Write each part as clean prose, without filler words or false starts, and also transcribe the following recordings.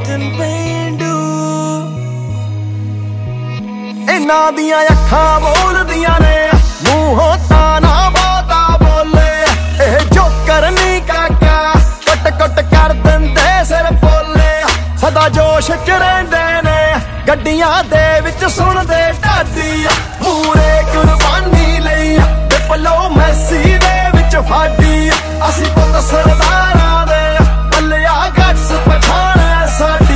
Captain ਪੇਂਡੂ। ਇਹਨਾਂ ਦੀਆਂ ਅੱਖਾਂ ਬੋਲਦੀਆਂ ਨੇ, ਮੂੰਹੋਂ ਤਾਂ ਨਾ ਬਹੁਤਾ ਬੋਲੇ। ਇਹ ਜੋਕਰ ਨੀ ਕਾਕਾ, ਕੁੱਟ ਕੁੱਟ ਕਰ ਦਿੰਦੇ ਸਿਰ ਪੋਲੇ। ਸਦਾ ਜੋਸ਼ ਚ ਰਹਿੰਦੇ ਨੇ, ਗੱਡੀਆਂ ਦੇ ਵਿੱਚ ਸੁਣਦੇ ਢਾਡੀ। ਮੂਰੇ ਕੁਰਬਾਨੀ ਲਈ ਡਿਪਲੋਮੈਸੀ ਦੇ ਵਿੱਚ ਫਾਡੀ। ਅਸੀਂ ਪੁੱਤ ਸਰਦਾਰਾਂ ਦੇ, ਬੱਲਿਆ ਗੱਟਸ ਪਛਾਣ ਸਾਡੀ।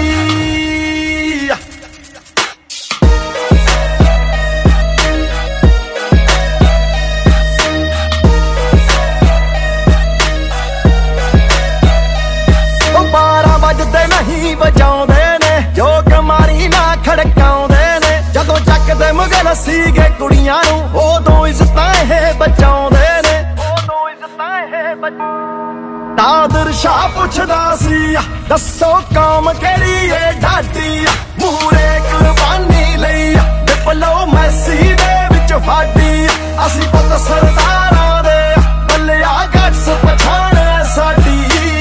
ਉਹ 12 ਵਜਦੇ ਨਹੀਂ ਵਜਾਉਂਦੇ ਨੇ, ਜੋ ਕਮਾਰੀ ਨਾ ਖੜਕਾਉਂਦੇ ਨੇ। ਜਦੋਂ ਚੱਕਦੇ ਮੁਗਲ ਸੀਗੇ ਕੁੜੀਆਂ ਨੂੰ, ਉਦੋਂ ਇੱਜ਼ਤਾਂ ਇਹ ਬਚਾਉਂਦੇ ਨੇ। ਨਾਦਰ ਸ਼ਾਹ ਪੁੱਛਦਾ ਸੀ, ਦੱਸੋ ਕੌਮ ਕਿਹੜੀ ਏ ਢਾਡੀ। ਮੂਰੇ ਕੁਰਬਾਨੀ ਲਈ ਡਿਪਲੋਮੈਸੀ ਦੇ ਵਿੱਚ ਫਾਡੀ। ਅਸੀਂ ਪੁੱਤ ਸਰਦਾਰਾਂ ਦੇ, ਬੱਲਿਆ ਗੱਟਸ ਪਛਾਣ ਸਾਡੀ।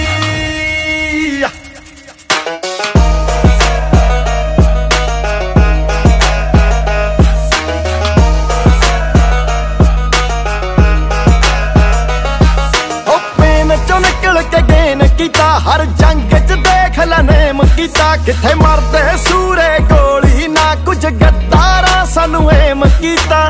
ਨਿਕਲ ਕੇ ਗੇਨ ਕੀਤਾ, ਹਰ ਜੰਗ ਚ ਦੇਖ ਲੈ ਨੇਮ ਕੀਤਾ। ਕਿੱਥੇ ਮਰਦੇ ਸੂਰੇ ਗੋਲੀ, ਨਾ ਕੁਝ ਗੱਦਾਰਾਂ ਸਾਨੂੰ ਏਮ ਕੀਤਾ।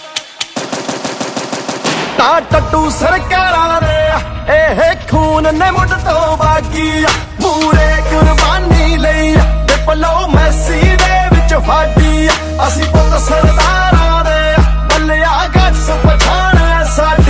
ਤਾਂ ਟੱਟੂ ਸਰਕਾਰਾਂ ਦੇ ਇਹ ਖੂਨ ਨੇ ਮੁੱਢ ਤੋਂ ਬਾਗੀ। ਮੂਰੇ ਕੁਰਬਾਨੀ ਲਈ ਡਿਪਲੋਮੈਸੀ ਦੇ ਵਿੱਚ ਫਾਡੀ। ਅਸੀਂ ਪੁੱਤ ਸਰਦਾਰਾਂ ਦੇ, ਬੱਲਿਆ ਗੱਟਸ ਪਛਾਣ ਸਾਡੀ।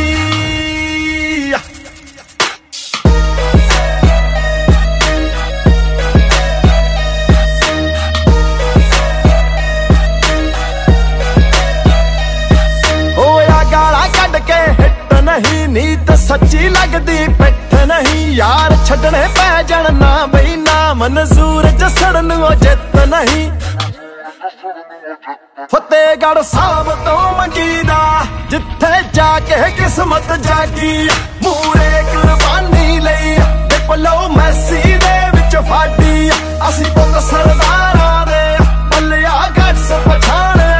ਨਹੀਂ ਨੀਤ ਸੱਚੀ ਲੱਗਦੀ ਪਿੱਠ ਨਹੀਂ, ਯਾਰ ਛੱਡਣੇ ਪੈ ਜਾਣ ਨਾ ਬਈ ਨਾ ਮਨਜ਼ੂਰ। ਜਸੜ ਨੂੰ ਜਿੱਤ ਨਹੀਂ, ਫਤਿਹਗੜ੍ਹ ਸਾਹਿਬ ਤੋਂ ਮੰਗੀਦਾ, ਜਿੱਥੇ ਜਾ ਕੇ ਕਿਸਮਤ ਜਾਗੀ। ਮੂਰੇ ਕੁਰਬਾਨੀ ਲਈ ਡਿਪਲੋਮੈਸੀ ਦੇ ਵਿੱਚ ਫਾਡੀ। ਅਸੀਂ ਪੁੱਤ ਸਰਦਾਰਾਂ ਦੇ, ਬੱਲਿਆ ਗੱਟਸ ਪਛਾਣ